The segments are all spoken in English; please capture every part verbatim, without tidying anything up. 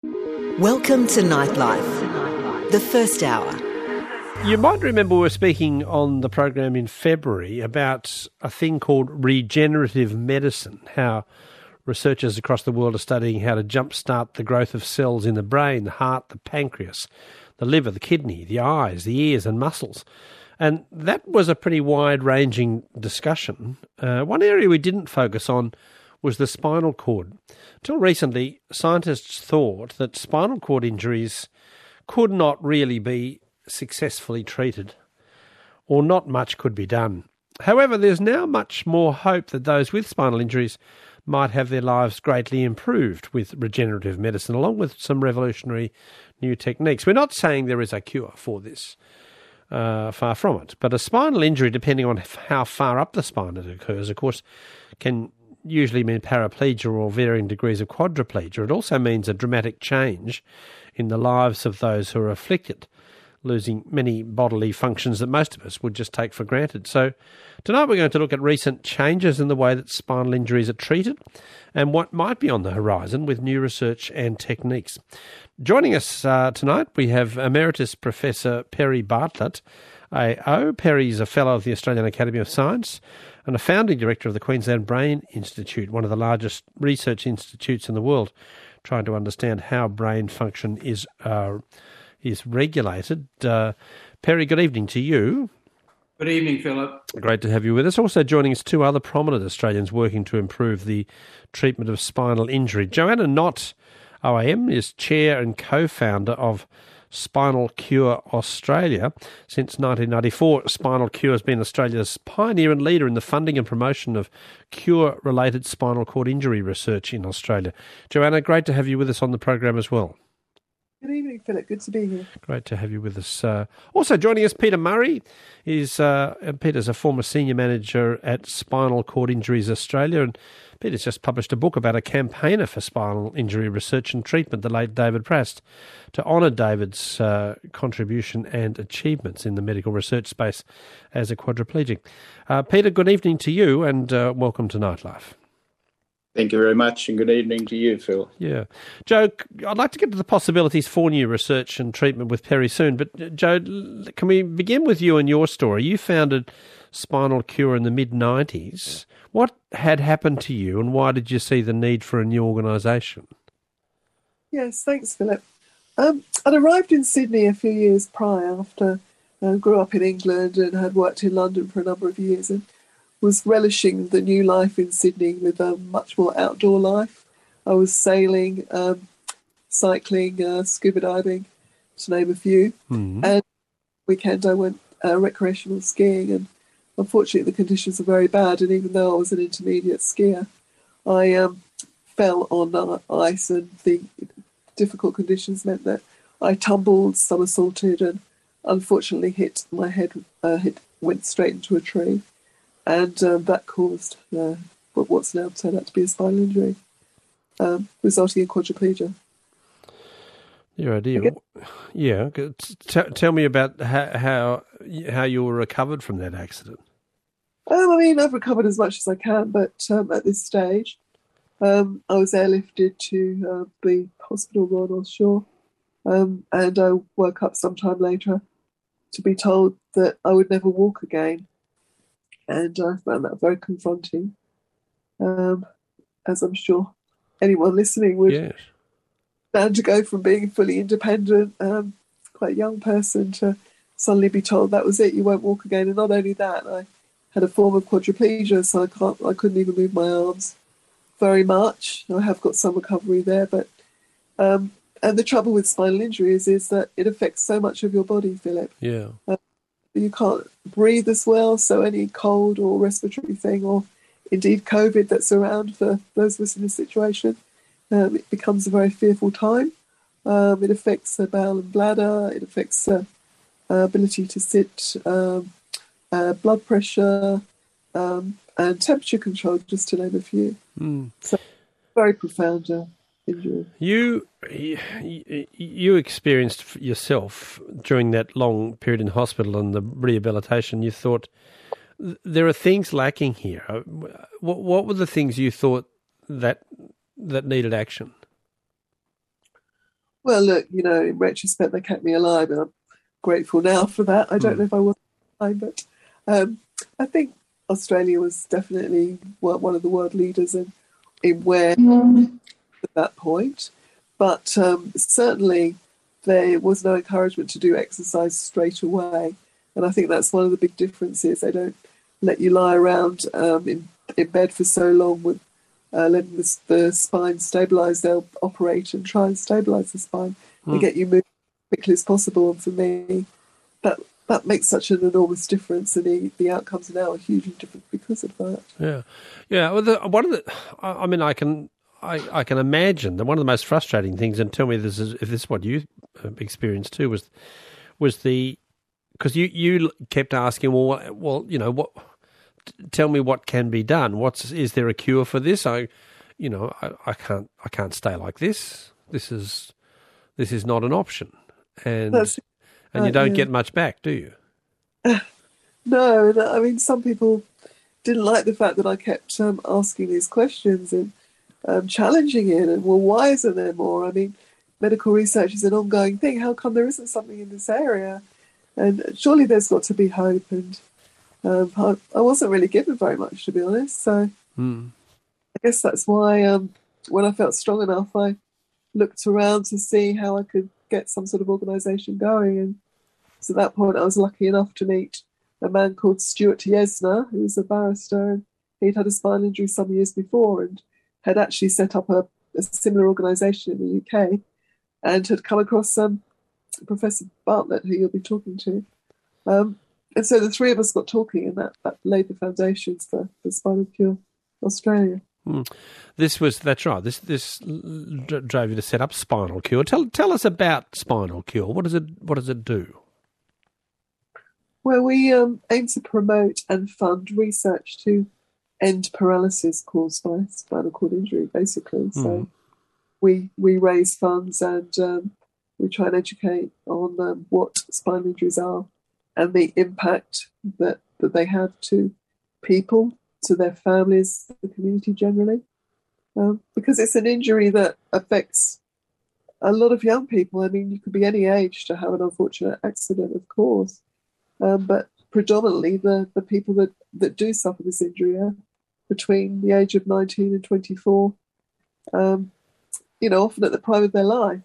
Welcome to Nightlife, the first hour. You might remember we were speaking on the program in February about a thing called regenerative medicine, how researchers across the world are studying how to jumpstart the growth of cells in the brain, the heart, the pancreas, the liver, the kidney, the eyes, the ears and muscles. And that was a pretty wide-ranging discussion. Uh, one area we didn't focus on was the spinal cord. Until recently, scientists thought that spinal cord injuries could not really be successfully treated, or not much could be done. However, there's now much more hope that those with spinal injuries might have their lives greatly improved with regenerative medicine, along with some revolutionary new techniques. We're not saying there is a cure for this, uh, far from it, but a spinal injury, depending on how far up the spine it occurs, of course, can usually mean paraplegia or varying degrees of quadriplegia. It also means a dramatic change in the lives of those who are afflicted, losing many bodily functions that most of us would just take for granted. So tonight we're going to look at recent changes in the way that spinal injuries are treated and what might be on the horizon with new research and techniques. Joining us uh, tonight we have Emeritus Professor Perry Bartlett, A O. Perry is a Fellow of the Australian Academy of Science and a founding director of the Queensland Brain Institute, one of the largest research institutes in the world, trying to understand how brain function is uh, is regulated. Uh, Perry, good evening to you. Good evening, Philip. Great to have you with us. Also joining us, two other prominent Australians working to improve the treatment of spinal injury. Joanna Knott, O A M, is chair and co-founder of Spinal Cure Australia. Since nineteen ninety-four, Spinal Cure has been Australia's pioneer and leader in the funding and promotion of cure-related spinal cord injury research in Australia. Joanna, great to have you with us on the program as well. Good evening, Philip. Good to be here. Great to have you with us. Uh, also joining us, Peter Murray. Is uh, Peter's a former senior manager at Spinal Cord Injuries Australia, and Peter's just published a book about a campaigner for spinal injury research and treatment, the late David Prast, to honour David's uh, contribution and achievements in the medical research space as a quadriplegic. Uh, Peter, good evening to you, and uh, welcome to Nightlife. Thank you very much, and good evening to you, Phil. Yeah. Joe, I'd like to get to the possibilities for new research and treatment with Perry soon, but Joe, can we begin with you and your story? You founded Spinal Cure in the mid nineties. What had happened to you, and why did you see the need for a new organisation? Yes, thanks, Philip. Um, I'd arrived in Sydney a few years prior after I uh, grew up in England and had worked in London for a number of years, and was relishing the new life in Sydney with a much more outdoor life. I was sailing, um, cycling, uh, scuba diving, to name a few. Mm-hmm. And weekend I went uh, recreational skiing, and unfortunately the conditions were very bad. And even though I was an intermediate skier, I um, fell on uh, ice, and the difficult conditions meant that I tumbled, somersaulted, and unfortunately hit my head, uh, hit, went straight into a tree. And um, that caused uh, what's now turned out to be a spinal injury, um, resulting in quadriplegia. Your idea, yeah. T- tell me about how, how how you were recovered from that accident. Um, I mean, I've recovered as much as I can, but um, at this stage, um, I was airlifted to uh, the hospital Royal North Shore, um, and I woke up sometime later to be told that I would never walk again. And I found that very confronting, um, as I'm sure anyone listening would. Yes. And to go from being fully independent, um, quite a young person, to suddenly be told that was it, you won't walk again. And not only that, I had a form of quadriplegia, so I can't, I couldn't even move my arms very much. I have got some recovery there, but um, and the trouble with spinal injuries is that it affects so much of your body, Philip. Yeah. Um, You can't breathe as well, so any cold or respiratory thing, or indeed COVID that's around for those of us in this situation, um, it becomes a very fearful time. Um, it affects the bowel and bladder, it affects the uh, ability to sit, um, uh, blood pressure, um, and temperature control, just to name a few. Mm. So very profound uh, injury. You, you you experienced yourself during that long period in hospital and the rehabilitation. You thought there are things lacking here. What what were the things you thought that that needed action? Well, look, you know, in retrospect, they kept me alive, and I'm grateful now for that. I don't Mm. know if I was alive, but um, I think Australia was definitely one one of the world leaders in, in where at that point. But um, certainly there was no encouragement to do exercise straight away. And I think that's one of the big differences. They don't let you lie around um, in, in bed for so long with uh, letting the, the spine stabilise. They'll operate and try and stabilise the spine Mm. and get you moving as quickly as possible. And for me, that that makes such an enormous difference, and the, the outcomes now are hugely different because of that. Yeah, yeah. Well, the, one of the, I, I mean, I can, I, I can imagine that one of the most frustrating things, and tell me this is if this is what you uh, experienced too, was was the because you you kept asking, well, what- well, you know, what? Tell me what can be done. What's is there a cure for this? I, you know, I, I can't I can't stay like this. This is this is not an option, and That's and you right, don't yeah. get much back, do you? No, no, I mean, some people didn't like the fact that I kept um, asking these questions and um, challenging it. And, well, why isn't there more? I mean, medical research is an ongoing thing. How come there isn't something in this area? And surely there's got to be hope. And um, I, I wasn't really given very much, to be honest. So Mm. I guess that's why um, when I felt strong enough, I looked around to see how I could get some sort of organisation going. And so at that point, I was lucky enough to meet a man called Stuart Yesner, who was a barrister, and he'd had a spinal injury some years before and had actually set up a, a similar organisation in the U K, and had come across um, Professor Bartlett, who you'll be talking to. Um, and so the three of us got talking, and that, that laid the foundations for, for Spinal Cure Australia. This was that's right. This this d- drove you to set up Spinal Cure. Tell tell us about Spinal Cure. What does it what does it do? Where we um, aim to promote and fund research to end paralysis caused by spinal cord injury, basically. So Mm. we we raise funds, and um, we try and educate on um, what spinal injuries are and the impact that, that they have to people, to their families, the community generally. Um, because it's an injury that affects a lot of young people. I mean, you could be any age to have an unfortunate accident, of course. Um, but predominantly the, the people that, that do suffer this injury are between the age of nineteen and twenty-four, um, you know, often at the prime of their life.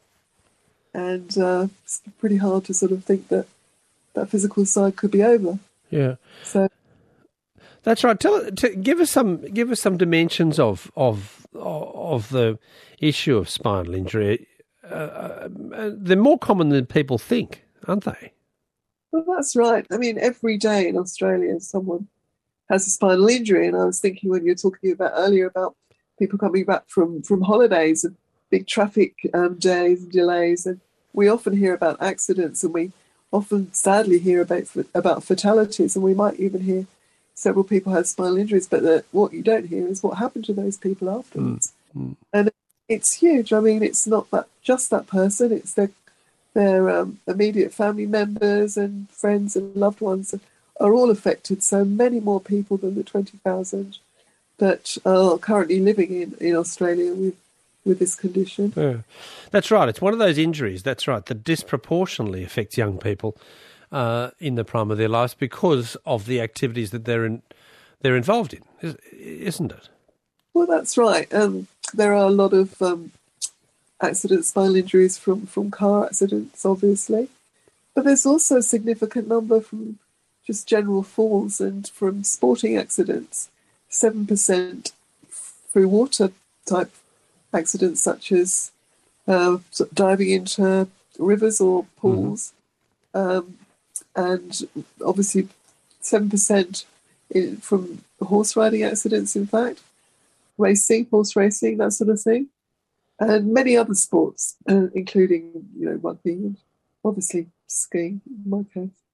And uh, it's pretty hard to sort of think that that physical side could be over. Yeah, So that's right. Tell t- give us some give us some dimensions of of of the issue of spinal injury. Uh, uh, they're more common than people think, aren't they? well, that's right. I mean, every day in Australia, someone has a spinal injury. And I was thinking when you were talking about earlier about people coming back from, from holidays and big traffic um, days and delays. And we often hear about accidents, and we often sadly hear about, about fatalities. And we might even hear several people had spinal injuries, but the, what you don't hear is what happened to those people afterwards. Mm. And it's huge. I mean, it's not that just that person, it's their their um, immediate family members and friends and loved ones are all affected. So many more people than the twenty thousand that are currently living in, in Australia with, with this condition. Yeah. That's right. It's one of those injuries, that's right, that disproportionately affects young people uh, in the prime of their lives because of the activities that they're in, they're involved in, isn't it? Well, that's right. Um, there are a lot of um, accidents, spinal injuries from, from car accidents, obviously. But there's also a significant number from just general falls and from sporting accidents. seven percent through water type accidents, such as uh, diving into rivers or pools. Mm-hmm. Um, and obviously seven percent in, from horse riding accidents, in fact. Racing, horse racing, that sort of thing. And many other sports, uh, including, you know, rugby and obviously skiing, in my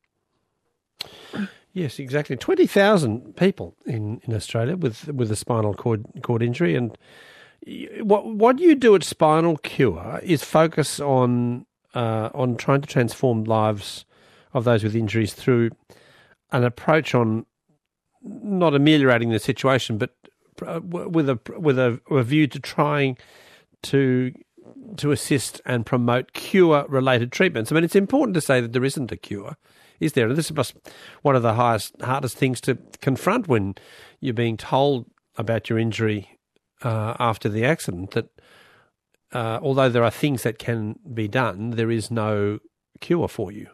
case. Yes, exactly. twenty thousand people in, in Australia with with a spinal cord cord injury. And what what you do at Spinal Cure is focus on uh, on trying to transform lives of those with injuries through an approach on not ameliorating the situation, but with a with a, a view to trying to to assist and promote cure-related treatments. I mean, it's important to say that there isn't a cure, is there? And this is one of the highest, hardest things to confront when you're being told about your injury uh, after the accident, that uh, although there are things that can be done, there is no cure for you.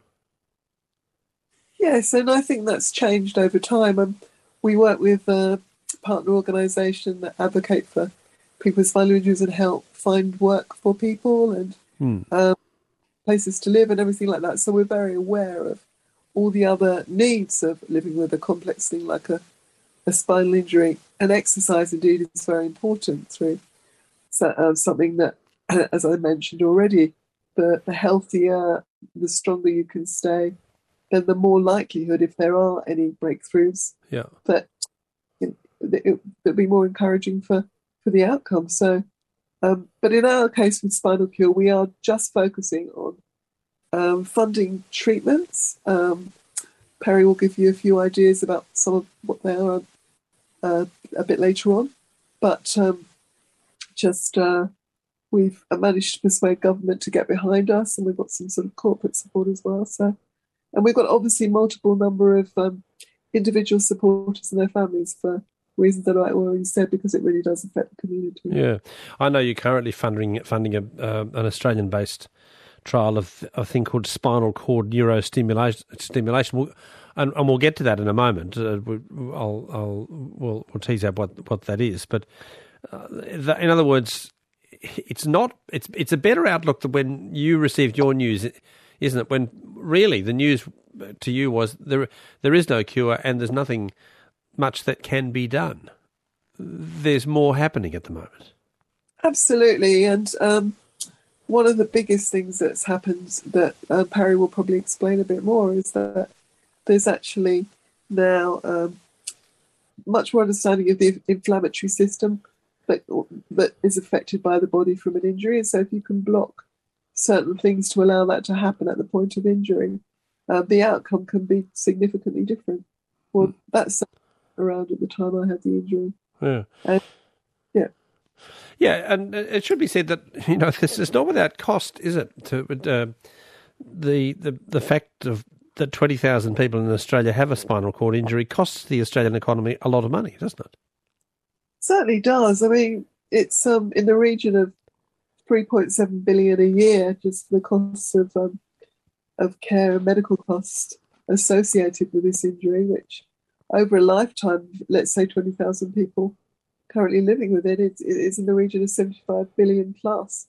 Yes, and I think that's changed over time. Um, we work with a partner organisation that advocate for people with spinal injuries and help find work for people and Hmm. um, places to live and everything like that. So we're very aware of all the other needs of living with a complex thing like a, a spinal injury. And exercise, indeed, is very important through so, uh, something that, as I mentioned already, the, the healthier, the stronger you can stay, then the more likelihood, if there are any breakthroughs, Yeah. that it, it, it'll be more encouraging for, for the outcome. So, um, but in our case with Spinal Cure, we are just focusing on um, funding treatments. Um, Perry will give you a few ideas about some of what they are uh, a bit later on. But um, just uh, we've managed to persuade government to get behind us, and we've got some sort of corporate support as well. So. And we've got obviously multiple number of um, individual supporters and their families for reasons that I already said, because it really does affect the community. Yeah. I know you're currently funding funding a, uh, an Australian-based trial of a thing called spinal cord neurostimulation, stimulation. We'll, and, and we'll get to that in a moment. Uh, we, I'll, I'll, we'll, we'll tease out what, what that is. But uh, the, in other words, it's not. It's it's a better outlook than when you received your news, isn't it? When really the news to you was there there is no cure and there's nothing much that can be done. There's more happening at the moment. Absolutely. And um, one of the biggest things that's happened that uh, Perry will probably explain a bit more is that there's actually now um, much more understanding of the inflammatory system that, that is affected by the body from an injury. And so if you can block certain things to allow that to happen at the point of injury, uh, the outcome can be significantly different. Well, that's around at the time I had the injury. Yeah. And, yeah. Yeah, and it should be said that, you know, this is not without cost, is it? To uh, the, the the fact of that twenty thousand people in Australia have a spinal cord injury costs the Australian economy a lot of money, doesn't it? Certainly does. I mean, it's um in the region of three point seven billion a year, just the costs of um, of care and medical costs associated with this injury, which over a lifetime, let's say twenty thousand people currently living with it, it's, it's in the region of seventy-five billion plus.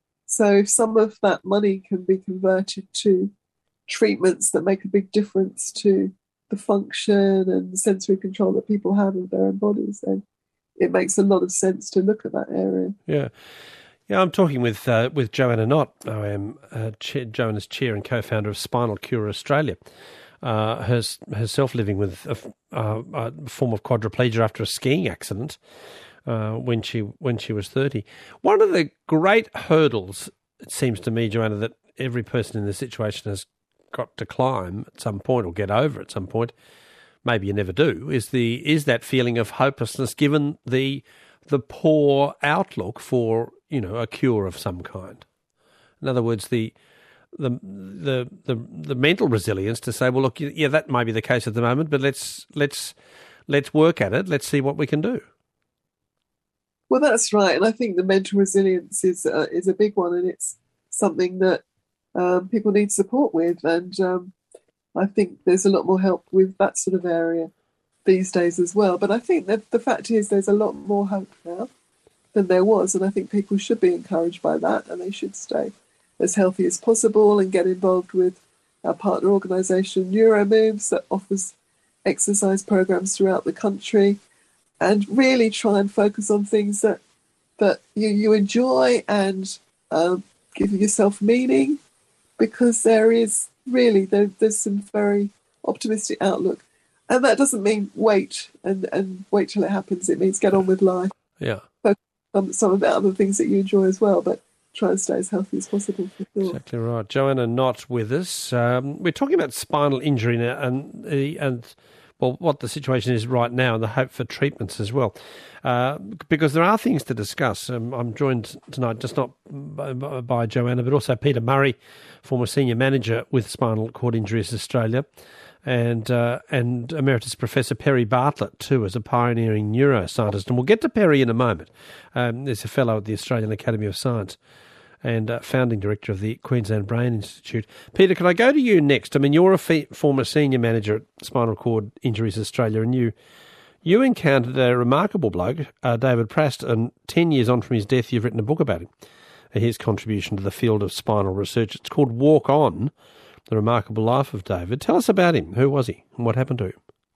So if some of that money can be converted to treatments that make a big difference to the function and the sensory control that people have of their own bodies, then it makes a lot of sense to look at that area. Yeah. Yeah, I'm talking with uh, with Joanna Knott. I am uh, chair, Joanna's chair and co-founder of Spinal Cure Australia. Uh, hers, herself living with a, uh, a form of quadriplegia after a skiing accident uh, when she when she was thirty. One of the great hurdles, it seems to me, Joanna, that every person in this situation has got to climb at some point or get over at some point, maybe you never do, is the is that feeling of hopelessness given the the poor outlook for, you know, a cure of some kind. In other words, the the the the, the mental resilience to say, well, look, yeah, that might be the case at the moment, but let's let's let's work at it. Let's see what we can do. Well, that's right, and I think the mental resilience is uh, is a big one, and it's something that um, people need support with, and um, I think there's a lot more help with that sort of area these days as well. But I think that the fact is there's a lot more hope now than there was, and I think people should be encouraged by that, and they should stay as healthy as possible and get involved with our partner organisation NeuroMoves that offers exercise programs throughout the country, and really try and focus on things that that you, you enjoy and um, give yourself meaning, because there is really there, there's some very optimistic outlook. And that doesn't mean wait and, and wait till it happens. It means get on with life. Yeah. Focus on some of the other things that you enjoy as well, but try and stay as healthy as possible for sure. Exactly right. Joanna Knott with us. Um, we're talking about spinal injury now, and and well, what the situation is right now and the hope for treatments as well. Uh, because there are things to discuss. Um, I'm joined tonight just not by, by Joanna, but also Peter Murray, former senior manager with Spinal Cord Injuries Australia, and uh, and Emeritus Professor Perry Bartlett, too, as a pioneering neuroscientist. And we'll get to Perry in a moment. Um, there's a fellow at the Australian Academy of Science and uh, founding director of the Queensland Brain Institute. Peter, can I go to you next? I mean, you're a fe- former senior manager at Spinal Cord Injuries Australia, and you you encountered a remarkable bloke, uh, David Prast, and ten years on from his death, you've written a book about him, his contribution to the field of spinal research. It's called Walk On, The Remarkable Life of David. Tell us about him. Who was he and what happened to him?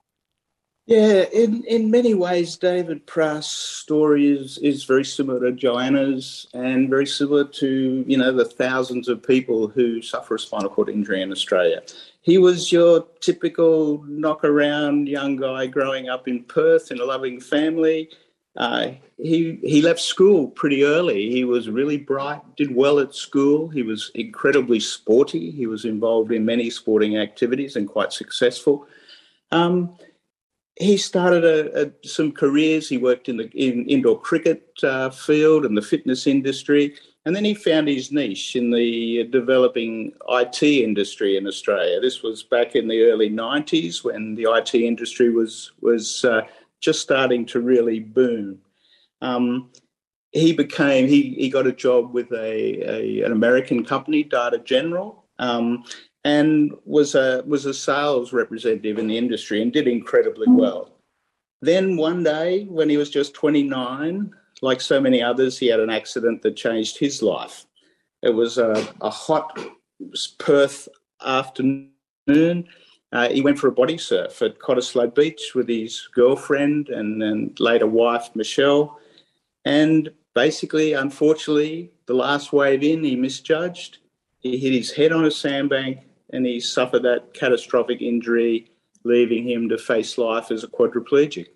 Yeah, in, in many ways, David Prast's story is, is very similar to Joanna's and very similar to, you know, the thousands of people who suffer a spinal cord injury in Australia. He was your typical knock-around young guy growing up in Perth in a loving family. Uh, he he left school pretty early. He was really bright, did well at school. He was incredibly sporty. He was involved in many sporting activities and quite successful. Um, he started a, a, some careers. He worked in the in indoor cricket uh, field and the fitness industry, and then he found his niche in the developing I T industry in Australia. This was back in the early nineties when the I T industry was was uh, just starting to really boom. Um, he became he he got a job with a, a an American company, Data General, um, and was a was a sales representative in the industry and did incredibly well. Then one day, when he was just twenty-nine, like so many others, he had an accident that changed his life. It was a, a hot Perth afternoon. Uh, he went for a body surf at Cottesloe Beach with his girlfriend and, and later wife, Michelle. And basically, unfortunately, the last wave in, he misjudged. He hit his head on a sandbank and he suffered that catastrophic injury, leaving him to face life as a quadriplegic.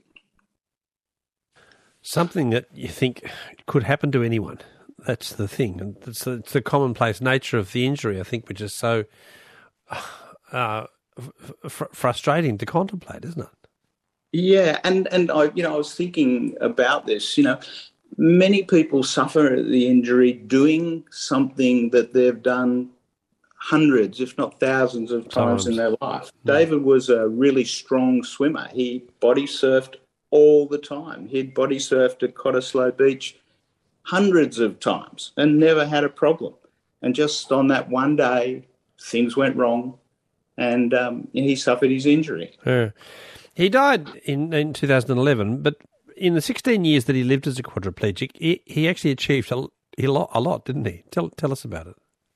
Something that you think could happen to anyone. That's the thing. And it's, it's the commonplace nature of the injury, I think, which is so uh, f- frustrating to contemplate, isn't it? Yeah, and, and I, you know, I was thinking about this, you know, many people suffer the injury doing something that they've done hundreds, if not thousands of times, times. in their life. Yeah. David was a really strong swimmer. He body surfed all the time. He'd body surfed at Cottesloe Beach hundreds of times and never had a problem. And just on that one day, things went wrong and um, he suffered his injury. Yeah. He died in, in two thousand eleven, but in the sixteen years that he lived as a quadriplegic, he, he actually achieved a, a lot, a lot, didn't he? Tell tell us about it.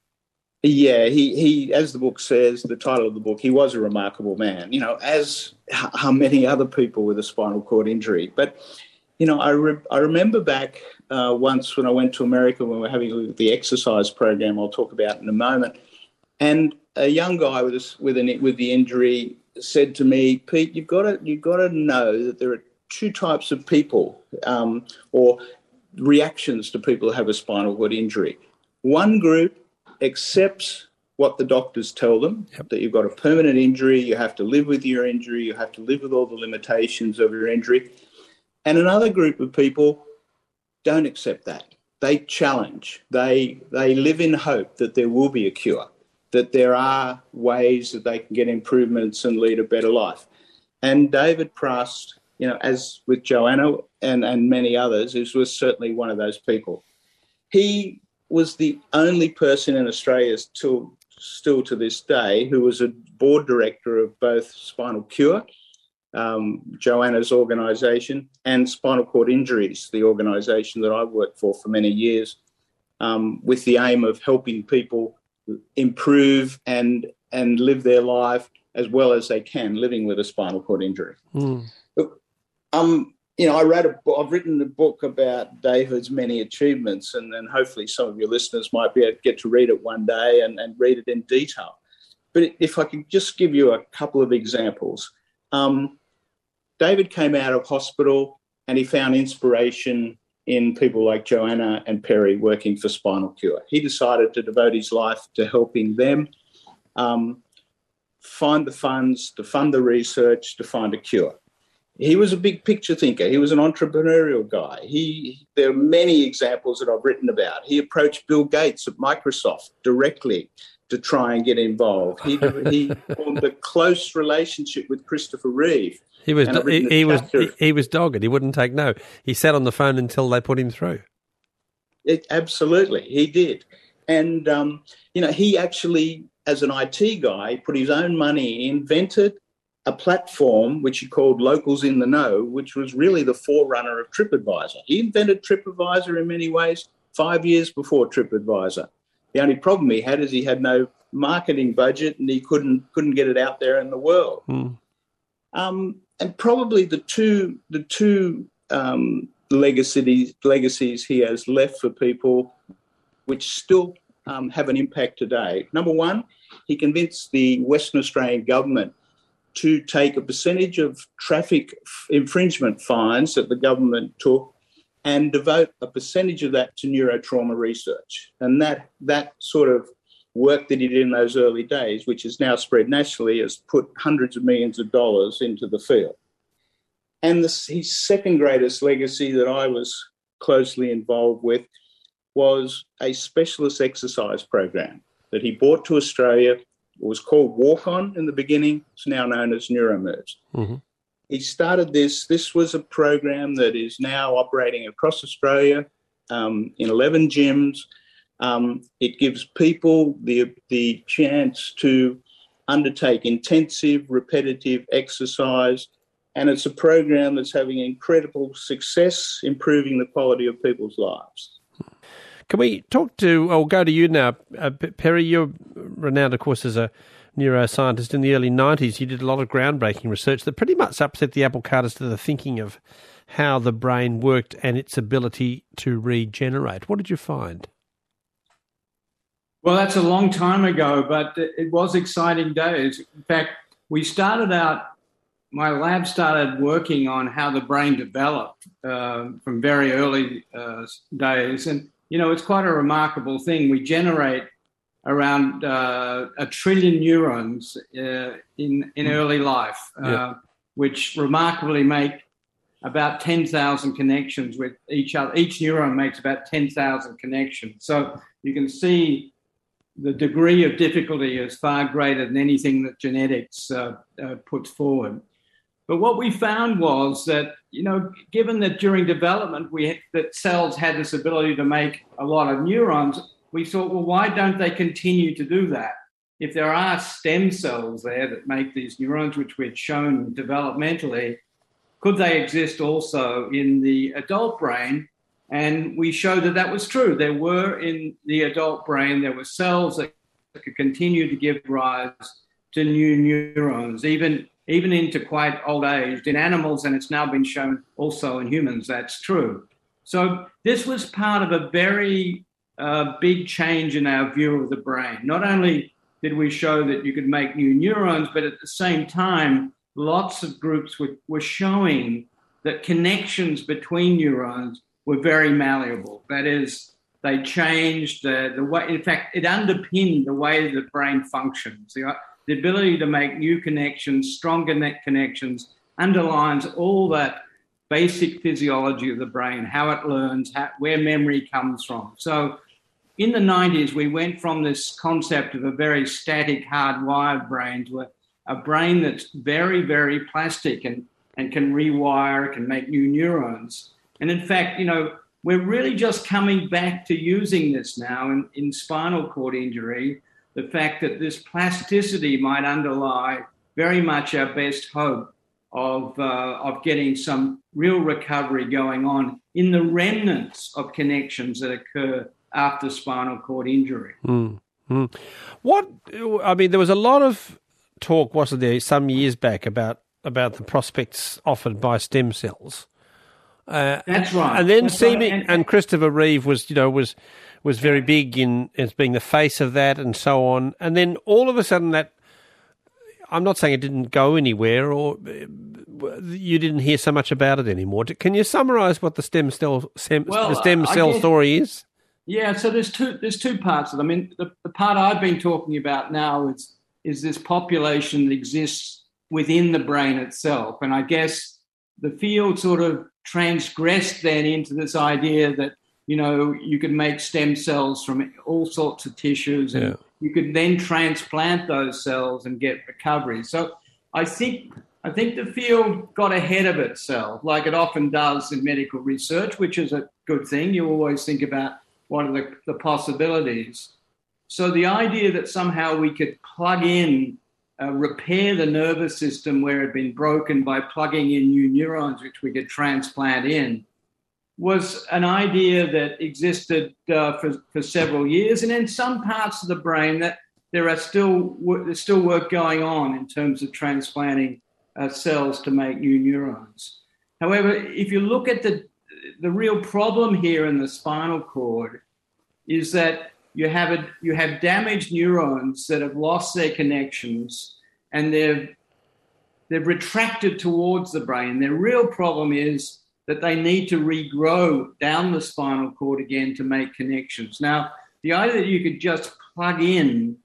Yeah, he, he, as the book says, the title of the book, he was a remarkable man, you know, as how many other people with a spinal cord injury. But, you know, I, re- I remember back uh, once when I went to America when we were having the exercise program I'll talk about in a moment, and a young guy with a, with, an, with the injury said to me, Pete, you've got to, you've got to know that there are two types of people um, or reactions to people who have a spinal cord injury. One group accepts what the doctors tell them, yep. that you've got a permanent injury, you have to live with your injury, you have to live with all the limitations of your injury. And another group of people don't accept that. They challenge. They they live in hope that there will be a cure, that there are ways that they can get improvements and lead a better life. And David Prast, you know, as with Joanna and, and many others, was certainly one of those people. He was the only person in Australia still, still to this day who was a board director of both Spinal Cure, um, Joanna's organisation, and Spinal Cord Injuries, the organisation that I've worked for for many years, um, with the aim of helping people improve and and live their life as well as they can living with a spinal cord injury. Mm. Um, you know, I wrote a I've written a book about David's many achievements, and, and hopefully some of your listeners might be able to get to read it one day and, and read it in detail. But if I could just give you a couple of examples. Um, David came out of hospital and he found inspiration in people like Joanna and Perry working for Spinal Cure. He decided to devote his life to helping them. Um, find the funds, to fund the research, to find a cure. He was a big picture thinker. He was an entrepreneurial guy. He, there are many examples that I've written about. He approached Bill Gates at Microsoft directly to try and get involved. He, he formed a close relationship with Christopher Reeve. He was he, he was he, he was dogged. He wouldn't take no. He sat on the phone until they put him through. It, absolutely, he did. And, um, you know, he actually, as an I T guy, put his own money, invented a platform which he called Locals in the Know, which was really the forerunner of TripAdvisor. He invented TripAdvisor in many ways five years before TripAdvisor. The only problem he had is he had no marketing budget and he couldn't couldn't get it out there in the world. Mm. Um, and probably the two the two um, legacies legacies he has left for people, which still um, have an impact today. Number one, he convinced the Western Australian government to take a percentage of traffic infringement fines that the government took and devote a percentage of that to neurotrauma research. And that that sort of work that he did in those early days, which is now spread nationally, has put hundreds of millions of dollars into the field. And this, his second greatest legacy that I was closely involved with was a specialist exercise program that he brought to Australia. It was called Walk On in the beginning. It's now known as NeuroMoves. Mm-hmm. He started this. This was a program that is now operating across Australia um, in eleven gyms. Um, it gives people the, the chance to undertake intensive, repetitive exercise, and it's a program that's having incredible success, improving the quality of people's lives. Can we talk to, I'll go to you now, uh, Perry, you're renowned, of course, as a neuroscientist. In the early nineties, you did a lot of groundbreaking research that pretty much upset the apple cart as to the thinking of how the brain worked and its ability to regenerate. What did you find? Well, that's a long time ago, but it was exciting days. In fact, we started out, my lab started working on how the brain developed uh, from very early uh, days. And, you know, it's quite a remarkable thing. We generate around uh, a trillion neurons uh, in, in early life, uh, yeah. which remarkably make about ten thousand connections with each other. Each neuron makes about ten thousand connections. So you can see the degree of difficulty is far greater than anything that genetics uh, uh, puts forward. But what we found was that, you know, given that during development we had, that cells had this ability to make a lot of neurons, we thought, well, why don't they continue to do that? If there are stem cells there that make these neurons, which we'd shown developmentally, could they exist also in the adult brain? And we showed that that was true. There were in the adult brain, there were cells that could continue to give rise to new neurons, even, even into quite old age. In animals, and it's now been shown also in humans, that's true. So this was part of a very uh, big change in our view of the brain. Not only did we show that you could make new neurons, but at the same time, lots of groups were, were showing that connections between neurons were very malleable. That is, they changed the, the way, in fact, it underpinned the way the brain functions. The, the ability to make new connections, stronger net connections, underlines all that basic physiology of the brain, how it learns, how, where memory comes from. So in the nineties, we went from this concept of a very static, hardwired brain to a, a brain that's very, very plastic and, and can rewire, can make new neurons. And in fact, you know, we're really just coming back to using this now in, in spinal cord injury, the fact that this plasticity might underlie very much our best hope of, uh, of getting some real recovery going on in the remnants of connections that occur after spinal cord injury. Mm, mm. What, I mean, there was a lot of talk, wasn't there, some years back about, about the prospects offered by stem cells. Uh, That's right. And then That's seeming, right. And, and Christopher Reeve was, you know, was was very big in as being the face of that and so on. And then all of a sudden, that I'm not saying it didn't go anywhere, or you didn't hear so much about it anymore. Can you summarise what the stem cell stem, well, the stem cell guess, story is? Yeah. So there's two there's two parts of it. I mean, the, the part I've been talking about now is is this population that exists within the brain itself. And I guess the field sort of transgressed then into this idea that, you know, you could make stem cells from all sorts of tissues and yeah. you could then transplant those cells and get recovery. So I think I think the field got ahead of itself, like it often does in medical research, which is a good thing. You always think about what are the, the possibilities. So the idea that somehow we could plug in, uh, repair the nervous system where it had been broken by plugging in new neurons, which we could transplant in, was an idea that existed uh, for, for several years. And in some parts of the brain that there are still there's still work going on in terms of transplanting uh, cells to make new neurons. However, if you look at the the real problem here in the spinal cord is that you have a, you have damaged neurons that have lost their connections and they've they've retracted towards the brain. Their real problem is that they need to regrow down the spinal cord again to make connections. Now, the idea that you could just plug in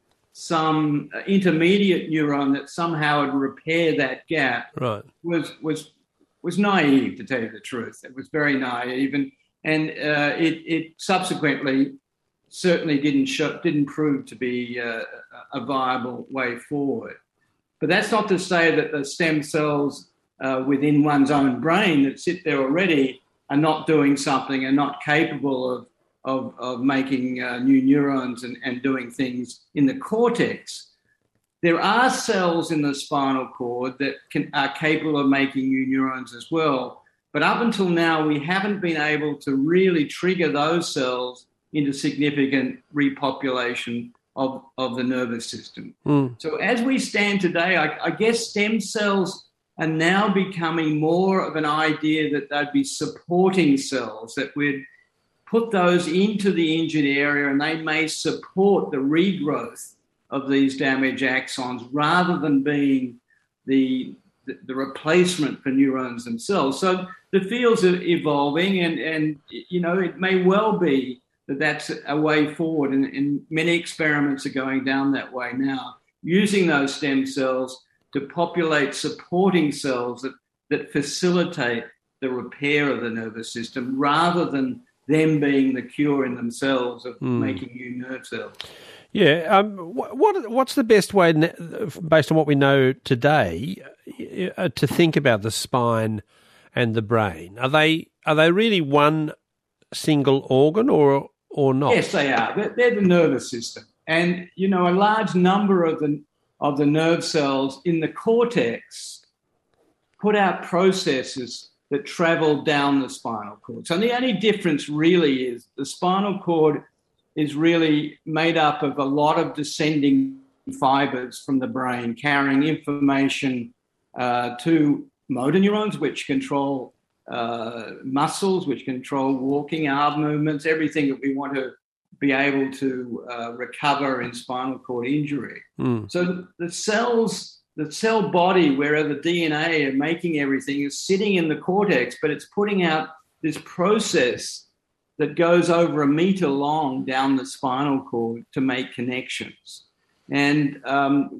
some intermediate neuron that somehow would repair that gap right. was was was naive, to tell you the truth. It was very naive, and and uh, it it subsequently certainly didn't show, didn't prove to be uh, a viable way forward. But that's not to say that the stem cells Uh, within one's own brain that sit there already are not doing something and not capable of of, of making uh, new neurons and, and doing things in the cortex. There are cells in the spinal cord that can, are capable of making new neurons as well, but up until now we haven't been able to really trigger those cells into significant repopulation of, of the nervous system. Mm. So as we stand today, I, I guess stem cells are now becoming more of an idea that they'd be supporting cells, that we'd put those into the injured area and they may support the regrowth of these damaged axons rather than being the, the, the replacement for neurons themselves. So the field's evolving and, and, you know, it may well be that that's a way forward, and, and many experiments are going down that way now, using those stem cells to populate supporting cells that, that facilitate the repair of the nervous system rather than them being the cure in themselves of mm. making new nerve cells. Yeah. Um, what What's the best way, based on what we know today, to think about the spine and the brain? Are they are they really one single organ or or not? Yes, they are. They're, they're the nervous system. And, you know, a large number of the of the nerve cells in the cortex put out processes that travel down the spinal cord. So the only difference really is the spinal cord is really made up of a lot of descending fibers from the brain carrying information uh, to motor neurons, which control uh, muscles, which control walking, arm movements, everything that we want to be able to uh, recover in spinal cord injury. Mm. So the cells, the cell body, where the D N A and making everything is sitting in the cortex, but it's putting out this process that goes over a meter long down the spinal cord to make connections. And um,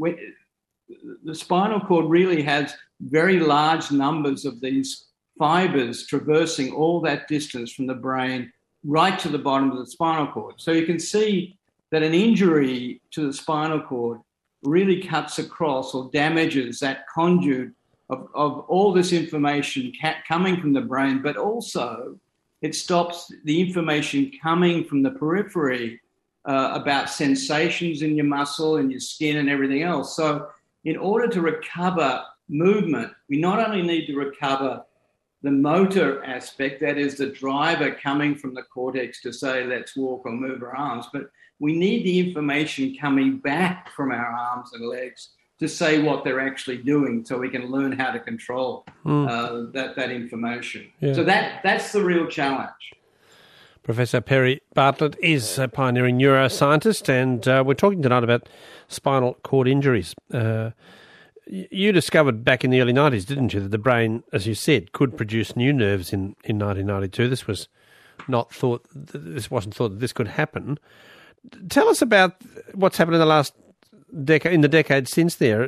the spinal cord really has very large numbers of these fibers traversing all that distance from the brain right to the bottom of the spinal cord. So you can see that an injury to the spinal cord really cuts across or damages that conduit of, of all this information ca- coming from the brain, but also it stops the information coming from the periphery uh, about sensations in your muscle and your skin and everything else. So in order to recover movement, we not only need to recover the motor aspect, that is the driver coming from the cortex to say, let's walk or move our arms, but we need the information coming back from our arms and legs to say what they're actually doing so we can learn how to control mm. uh, that, that information. Yeah. So that that's the real challenge. Professor Perry Bartlett is a pioneering neuroscientist, and uh, we're talking tonight about spinal cord injuries. Uh, you discovered back in the early nineties, didn't you, that the brain, as you said, could produce new nerves in, in nineteen ninety-two. This was not thought, this wasn't thought that this could happen. Tell us about what's happened in the last dec- in the decades since there,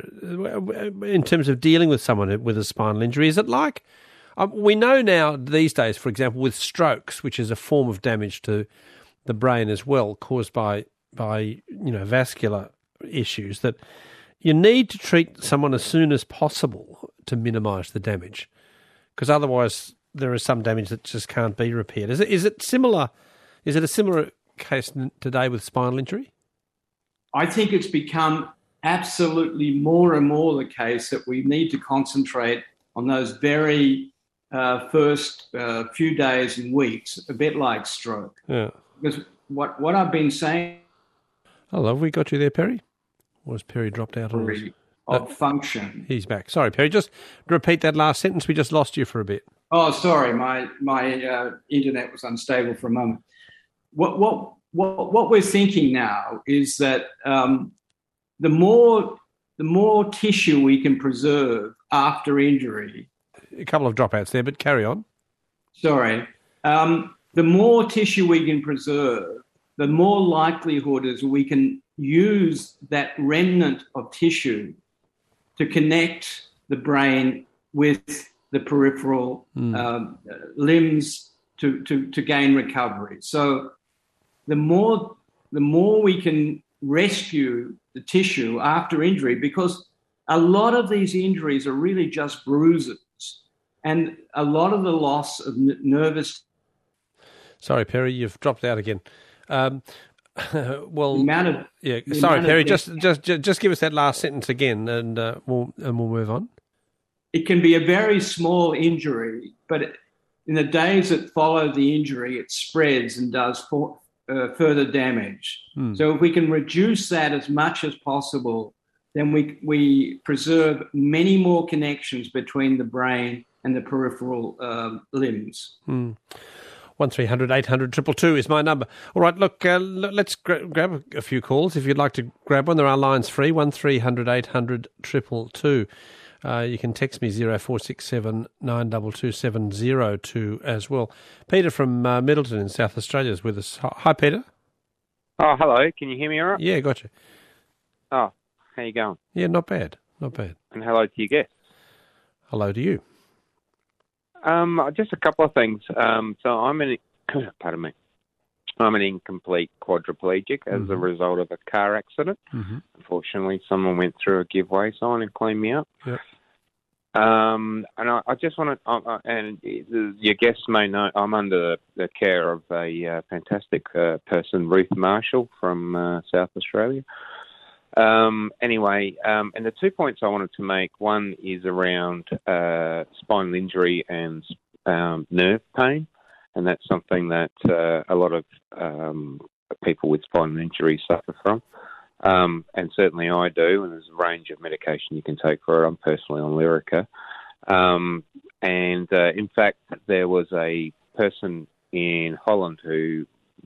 in terms of dealing with someone with a spinal injury? Is it like, um, we know now these days, for example, with strokes, which is a form of damage to the brain as well, caused by, by you know, vascular issues, that you need to treat someone as soon as possible to minimise the damage, because otherwise there is some damage that just can't be repaired. Is it, is it similar? Is it a similar case today with spinal injury? I think it's become absolutely more and more the case that we need to concentrate on those very uh, first uh, few days and weeks, a bit like stroke. Yeah. Because what, what I've been saying... Hello, have we got you there, Perry? Or has Perry dropped out on us? Of uh, function. He's back. Sorry, Perry, just repeat that last sentence. We just lost you for a bit. Oh, sorry, my, my uh, internet was unstable for a moment. What, what, what, what we're thinking now is that um, the more the more tissue we can preserve after injury. A couple of dropouts there, but carry on. Sorry. Um, the more tissue we can preserve, the more likelihood is we can use that remnant of tissue to connect the brain with the peripheral mm. um, limbs to, to, to gain recovery. So the more the more we can rescue the tissue after injury, because a lot of these injuries are really just bruises, and a lot of the loss of n- nervous. Sorry, Perry, you've dropped out again. Um, well, the amount of, yeah. Sorry, Perry, just, just just just give us that last sentence again, and uh, we'll and we'll move on. It can be a very small injury, but it, in the days that follow the injury, it spreads and does for, uh, further damage. Hmm. So if we can reduce that as much as possible, then we we preserve many more connections between the brain and the peripheral uh, limbs. Hmm. one three hundred eight hundred two two two is my number. All right, look, uh, let's gra- grab a few calls. If you'd like to grab one, there are lines free, one three hundred eight hundred two two two. Uh, you can text me zero four six seven nine two two seven zero two as well. Peter from uh, Middleton in South Australia is with us. Hi, Peter. Oh, hello. Can you hear me all right? Yeah, gotcha. Oh, how you going? Yeah, not bad, not bad. And hello to your guests. Hello to you. Um, just a couple of things. Um, so I'm an, pardon me, I'm an incomplete quadriplegic as mm-hmm. a result of a car accident. Mm-hmm. Unfortunately, someone went through a giveaway sign and cleaned me up. Yep. Um, and I, I just want to, uh, and your guests may know, I'm under the care of a uh, fantastic uh, person, Ruth Marshall from uh, South Australia. Um, anyway, um, and the two points I wanted to make, one is around uh, spinal injury and um, nerve pain, and that's something that uh, a lot of um, people with spinal injury suffer from, um, and certainly I do, and there's a range of medication you can take for it. I'm personally on Lyrica. Um, and uh, in fact, there was a person in Holland who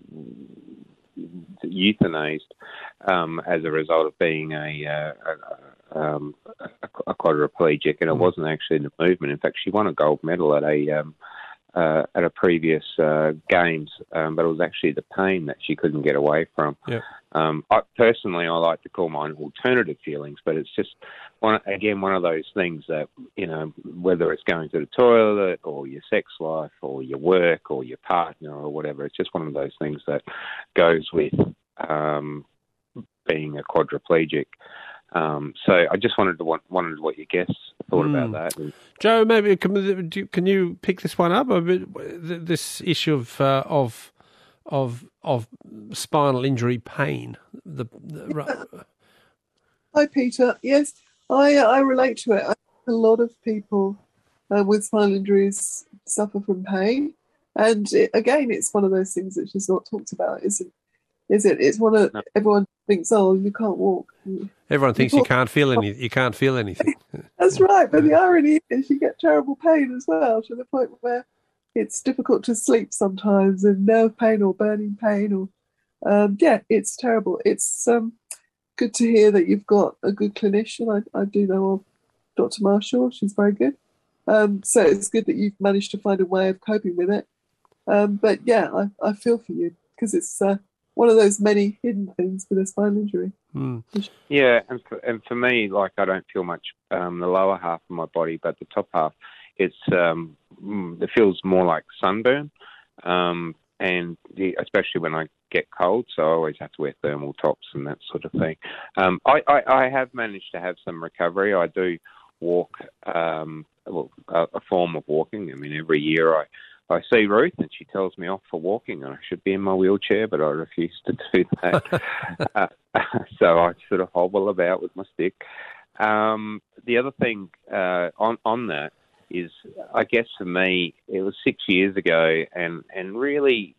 euthanized um, as a result of being a, uh, a, um, a, a quadriplegic, and it wasn't actually the movement. In fact, she won a gold medal at a um, uh, at a previous uh, games, um, but it was actually the pain that she couldn't get away from. Yep. Um, I, personally, I like to call mine alternative feelings, but it's just one again one of those things that, you know, whether it's going to the toilet or your sex life or your work or your partner or whatever, it's just one of those things that goes with um, being a quadriplegic. Um, so I just wanted to want, wondered what your guests thought mm. about that. And, Joe, maybe can, can you pick this one up? This issue of uh, of of of spinal injury pain. The, the... Hi, Peter. Yes, I I relate to it. I think a lot of people uh, with spinal injuries suffer from pain, and it, again, it's one of those things that's just not talked about, isn't? Is it? It's one of no. everyone thinks, oh, you can't walk. Everyone thinks you, you can't feel any. You can't feel anything. That's right, but the irony is you get terrible pain as well, to the point where it's difficult to sleep sometimes, and nerve pain or burning pain, or um, yeah, it's terrible. It's um, good to hear that you've got a good clinician. I, I do know of Doctor Marshall; she's very good. Um, so it's good that you've managed to find a way of coping with it. Um, but yeah, I, I feel for you because it's uh, one of those many hidden things with a spinal injury. Mm. Yeah, and for, and for me, like I don't feel much um, the lower half of my body, but the top half, it's um, it feels more like sunburn, um, and the, especially when I get cold, so I always have to wear thermal tops and that sort of thing. Um, I, I, I have managed to have some recovery. I do walk, um, well, a, a form of walking. I mean, every year I. I see Ruth and she tells me off for walking and I should be in my wheelchair, but I refuse to do that. uh, so I sort of hobble about with my stick. Um, the other thing uh, on, on that is, I guess for me, it was six years ago and, and really,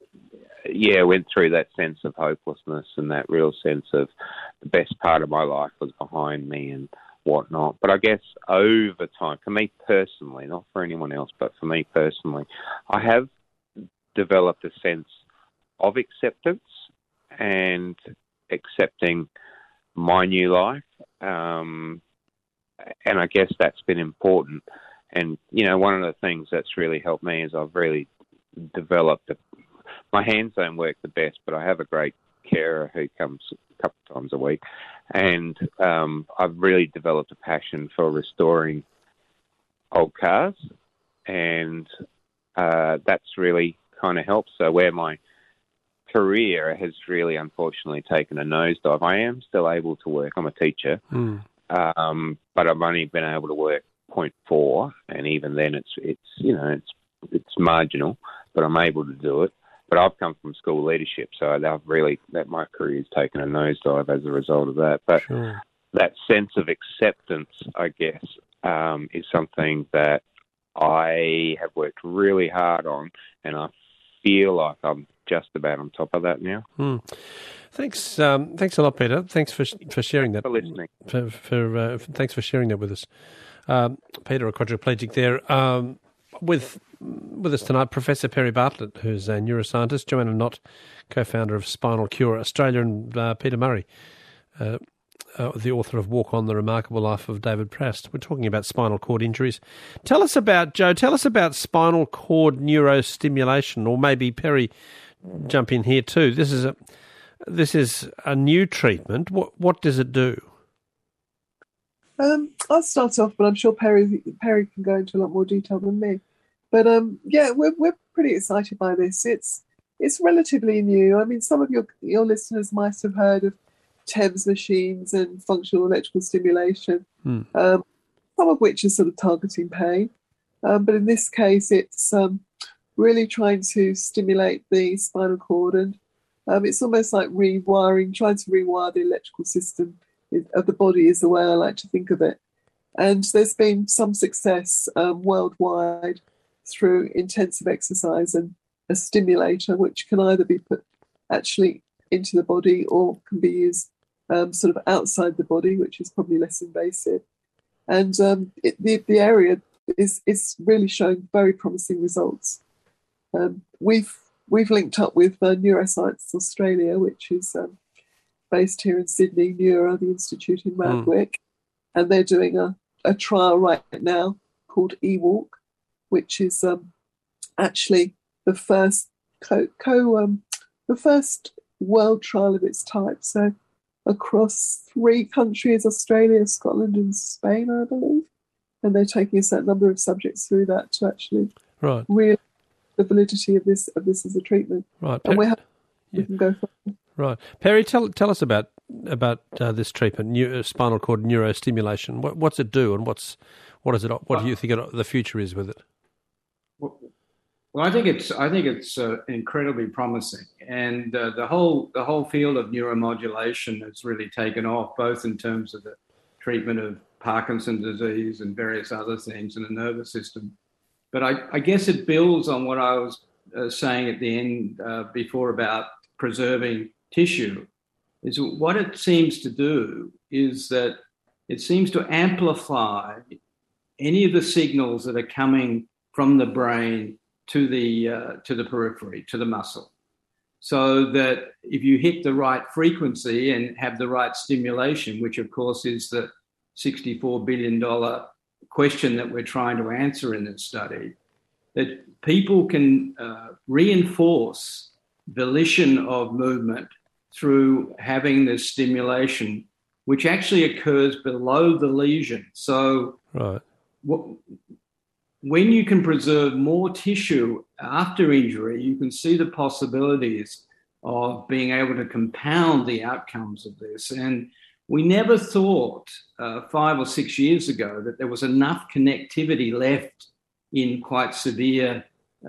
yeah, went through that sense of hopelessness and that real sense of the best part of my life was behind me and whatnot. But I guess over time, for me personally, not for anyone else, but for me personally, I have developed a sense of acceptance and accepting my new life. Um, and I guess that's been important. And, you know, one of the things that's really helped me is I've really developed, a, my hands don't work the best, but I have a great carer who comes a couple of times a week. And um, I've really developed a passion for restoring old cars, and uh, that's really kind of helped. So where my career has really, unfortunately, taken a nosedive, I am still able to work. I'm a teacher, mm. um, but I've only been able to work zero point four, and even then, it's it's you know it's it's marginal, but I'm able to do it. But I've come from school leadership, so I've really, that my career's taken a nosedive as a result of that. But sure. That sense of acceptance, I guess, um, is something that I have worked really hard on, and I feel like I'm just about on top of that now. Hmm. Thanks, um, thanks a lot, Peter. Thanks for for sharing that. For listening. For, for uh, thanks for sharing that with us, um, Peter, a quadriplegic there. Um, with with us tonight, Professor Perry Bartlett, who's a neuroscientist, Joanna Knott, co-founder of Spinal Cure Australia, and uh, Peter Murray, uh, uh, the author of Walk On, The Remarkable Life of David Prast. We're talking about spinal cord injuries. Tell us about, Joe, tell us about spinal cord neurostimulation, or maybe Perry, jump in here too. This is a this is a new treatment. What what does it do? Um, I'll start off, but I'm sure Perry Perry can go into a lot more detail than me. But um, yeah, we're we're pretty excited by this. It's it's relatively new. I mean, some of your your listeners might have heard of TEMS machines and functional electrical stimulation, hmm. um, some of which are sort of targeting pain. Um, but in this case, it's um, really trying to stimulate the spinal cord, and um, it's almost like rewiring, trying to rewire the electrical system of the body is the way I like to think of it. And there's been some success um, worldwide through intensive exercise and a stimulator, which can either be put actually into the body or can be used um, sort of outside the body, which is probably less invasive. And um, it, the, the area is, is really showing very promising results. Um, we've we've linked up with uh, Neuroscience Australia, which is um, based here in Sydney, Neuro, the Institute in Randwick, mm. and they're doing a, a trial right now called eWalk, which is um, actually the first co, co um, the first world trial of its type. So across three countries, Australia, Scotland, and Spain, I believe, and they're taking a certain number of subjects through that to actually right. realize the validity of this of this as a treatment. Right, and per- we're happy yeah. we can go further. Right, Perry, tell tell us about about uh, this treatment, new, spinal cord neurostimulation. What, what's it do, and what's what is it? What do you think it, the future is with it? Well, I think it's I think it's uh, incredibly promising, and uh, the whole the whole field of neuromodulation has really taken off, both in terms of the treatment of Parkinson's disease and various other things in the nervous system. But I, I guess it builds on what I was uh, saying at the end uh, before about preserving tissue. Is what it seems to do is that it seems to amplify any of the signals that are coming from the brain to the uh, to the periphery, to the muscle, so that if you hit the right frequency and have the right stimulation, which of course is the sixty-four billion dollars question that we're trying to answer in this study, that people can uh, reinforce volition of movement through having this stimulation, which actually occurs below the lesion. So right. what, when you can preserve more tissue after injury, you can see the possibilities of being able to compound the outcomes of this. And we never thought uh, five or six years ago that there was enough connectivity left in quite severe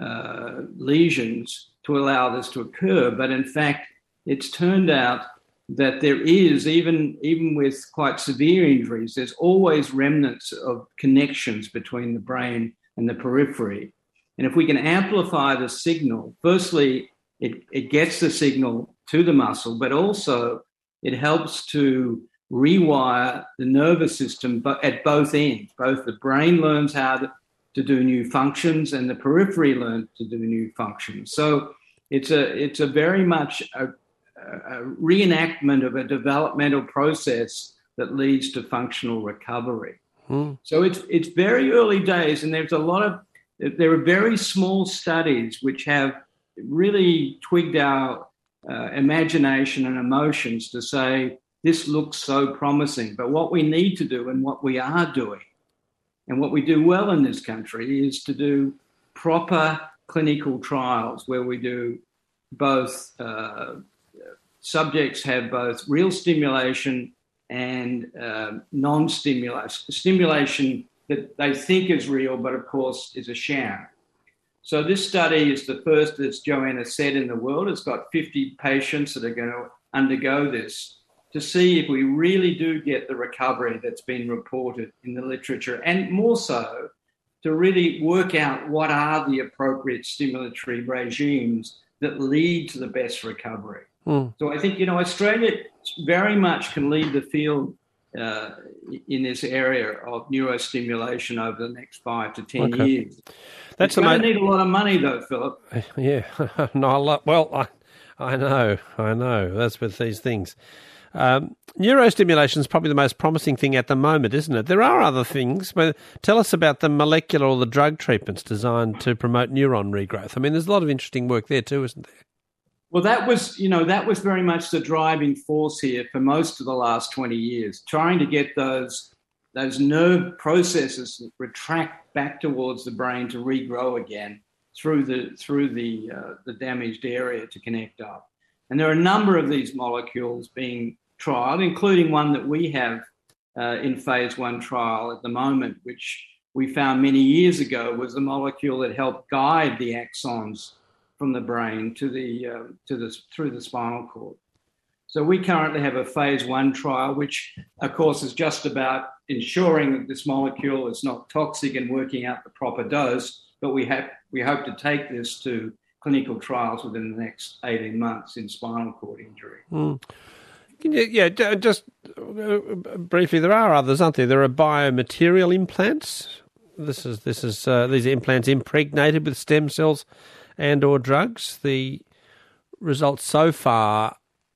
uh, lesions to allow this to occur. But in fact, it's turned out that there is, even, even with quite severe injuries, there's always remnants of connections between the brain and the periphery. And if we can amplify the signal, firstly, it, it gets the signal to the muscle, but also it helps to rewire the nervous system at both ends. Both the brain learns how to, to do new functions and the periphery learns to do new functions. So it's a, it's a very much a, a reenactment of a developmental process that leads to functional recovery. Mm. So it's it's very early days, and there's a lot of there are very small studies which have really twigged our uh, imagination and emotions to say this looks so promising. But what we need to do, and what we are doing, and what we do well in this country, is to do proper clinical trials where we do both uh, subjects have both real stimulation and uh, non-stimulation, stimulation that they think is real, but of course is a sham. So this study is the first, as Joanna said, in the world. It's got fifty patients that are going to undergo this to see if we really do get the recovery that's been reported in the literature, and more so to really work out what are the appropriate stimulatory regimes that lead to the best recovery. Mm. So I think, you know, Australia very much can lead the field uh, in this area of neurostimulation over the next five to ten okay. years. That's it's going to need a lot of money, though, Philip. Yeah, not a lot. Well, I, I know, I know. That's with these things. Um, neurostimulation is probably the most promising thing at the moment, isn't it? There are other things, but tell us about the molecular or the drug treatments designed to promote neuron regrowth. I mean, there's a lot of interesting work there too, isn't there? Well, that was, you know, that was very much the driving force here for most of the last twenty years, trying to get those those nerve processes that retract back towards the brain to regrow again through the through the uh, the damaged area to connect up. And there are a number of these molecules being trialled, including one that we have uh, in phase one trial at the moment, which we found many years ago was the molecule that helped guide the axons from the brain to the uh, to the through the spinal cord. So we currently have a phase one trial, which of course is just about ensuring that this molecule is not toxic and working out the proper dose. But we have we hope to take this to clinical trials within the next eighteen months in spinal cord injury. Mm. Can you, yeah, just uh, briefly, there are others, aren't there? There are biomaterial implants. This is this is uh, these are implants impregnated with stem cells and or drugs. The results so far,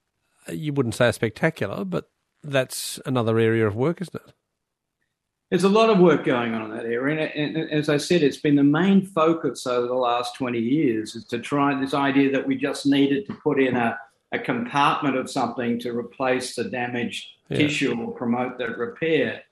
you wouldn't say are spectacular, but that's another area of work, isn't it? There's a lot of work going on in that area. And, and as I said, it's been the main focus over the last twenty years is to try this idea that we just needed to put in a, a compartment of something to replace the damaged yeah. tissue or promote that repair.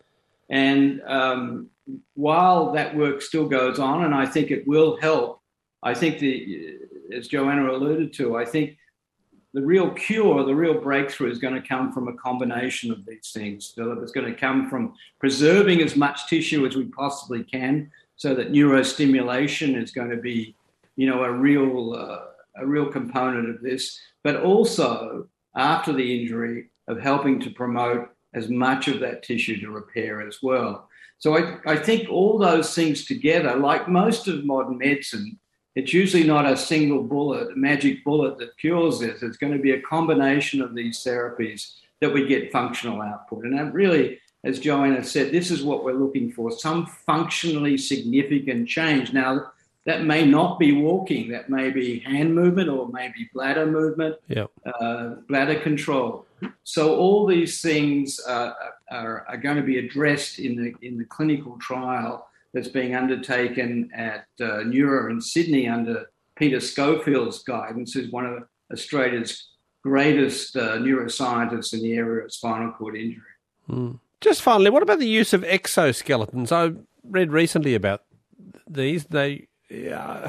And um, while that work still goes on, and I think it will help, I think, the, as Joanna alluded to, I think the real cure, the real breakthrough is going to come from a combination of these things, Philip. It's going to come from preserving as much tissue as we possibly can so that neurostimulation is going to be, you know, a real, uh, a real component of this, but also after the injury of helping to promote as much of that tissue to repair as well. So I, I think all those things together, like most of modern medicine, it's usually not a single bullet, a magic bullet that cures this. It's going to be a combination of these therapies that we get functional output. And that really, as Joanna said, this is what we're looking for, some functionally significant change. Now, that may not be walking. That may be hand movement or maybe bladder movement, yep. uh, bladder control. So all these things uh, are, are going to be addressed in the in the clinical trial that's being undertaken at uh, Neuro in Sydney under Peter Schofield's guidance, who's one of Australia's greatest uh, neuroscientists in the area of spinal cord injury. Mm. Just finally, what about the use of exoskeletons? I read recently about these. They uh,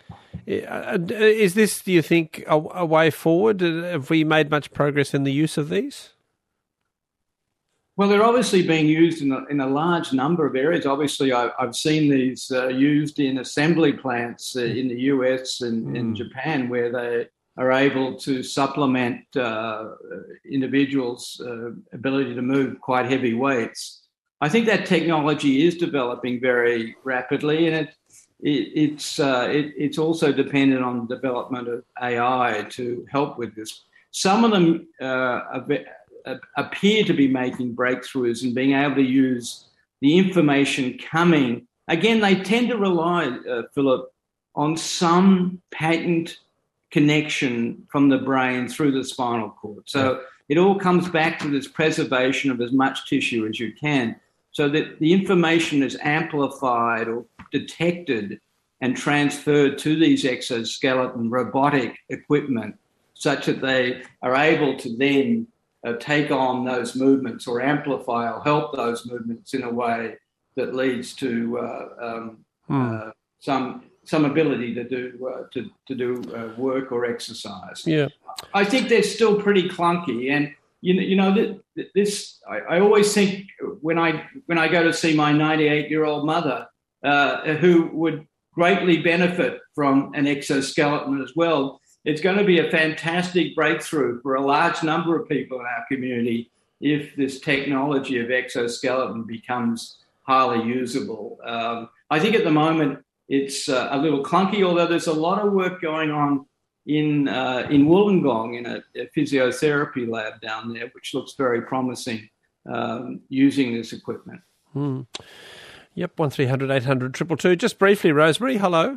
is this, do you think, a, a way forward? Have we made much progress in the use of these? Well, they're obviously being used in a, in a large number of areas. Obviously, I, I've seen these uh, used in assembly plants uh, in the U S and mm. in Japan, where they are able to supplement uh, individuals' uh, ability to move quite heavy weights. I think that technology is developing very rapidly, and it, it, it's uh, it, it's also dependent on the development of A I to help with this. Some of them uh, are, appear to be making breakthroughs and being able to use the information coming. Again, they tend to rely, uh, Philip, on some patent connection from the brain through the spinal cord. So yeah. It all comes back to this preservation of as much tissue as you can, so that the information is amplified or detected and transferred to these exoskeleton robotic equipment, such that they are able to then uh, take on those movements or amplify or help those movements in a way that leads to uh, um, hmm. uh, some some ability to do uh, to to do uh, work or exercise. Yeah, I think they're still pretty clunky, and you know, you know this. I, I always think when I when I go to see my ninety-eight-year-old mother, uh, who would greatly benefit from an exoskeleton as well. It's going to be a fantastic breakthrough for a large number of people in our community if this technology of exoskeleton becomes highly usable. Um, I think at the moment it's uh, a little clunky, although there's a lot of work going on in uh, in Wollongong in a, a physiotherapy lab down there, which looks very promising um, using this equipment. Hmm. Yep, one three hundred eight hundred two two two. Just briefly, Rosemary, hello.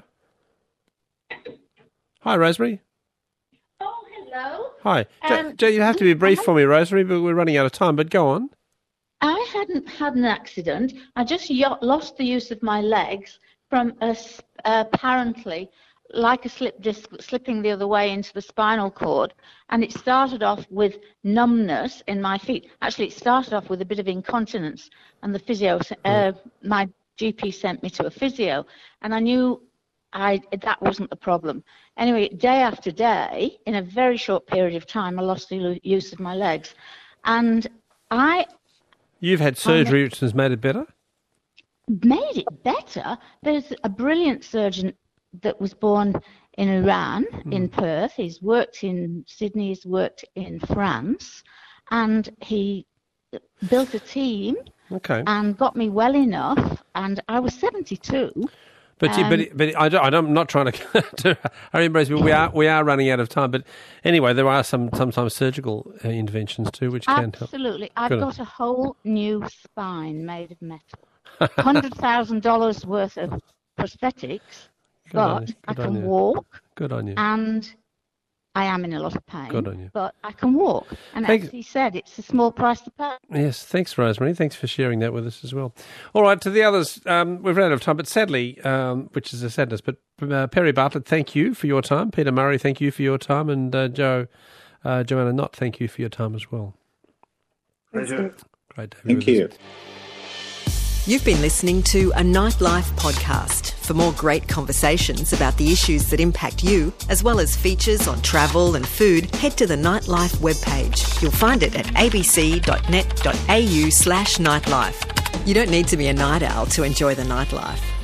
Hi, Rosemary. Oh, hello. Hi. Um, Jo, you have to be brief for me, Rosemary, but we're running out of time, but go on. I hadn't had an accident. I just lost the use of my legs from a, uh, apparently like a slip disc slipping the other way into the spinal cord. And it started off with numbness in my feet. Actually, it started off with a bit of incontinence. And the physio, uh, my G P sent me to a physio. And I knew I that wasn't the problem. Anyway, day after day, in a very short period of time, I lost the use of my legs. And I... You've had surgery which has made it better? Made it better? There's a brilliant surgeon that was born in Iran, mm. in Perth. He's worked in Sydney, he's worked in France, and he built a team okay. and got me well enough, and I was seventy-two. But um, you, but but I don't, I'm not trying to. I remember, but we are we are running out of time. But anyway, there are some sometimes surgical uh, interventions too, which can help. Absolutely, I've Good got on. a whole new spine made of metal, hundred thousand dollars worth of prosthetics. Good but I can walk. Good on you. And I am in a lot of pain. Good on you. But I can walk. And thanks. As he said, it's a small price to pay. Yes, thanks, Rosemary. Thanks for sharing that with us as well. All right, to the others, um, we've run out of time, but sadly, um, which is a sadness, but uh, Perry Bartlett, thank you for your time. Peter Murray, thank you for your time. And uh, Joe, uh, Joanna Knott, thank you for your time as well. Pleasure. Great to have Thank you. you. Us. You've been listening to a Nightlife podcast. For more great conversations about the issues that impact you, as well as features on travel and food, head to the Nightlife webpage. You'll find it at abc dot net dot a u slash nightlife. You don't need to be a night owl to enjoy the nightlife.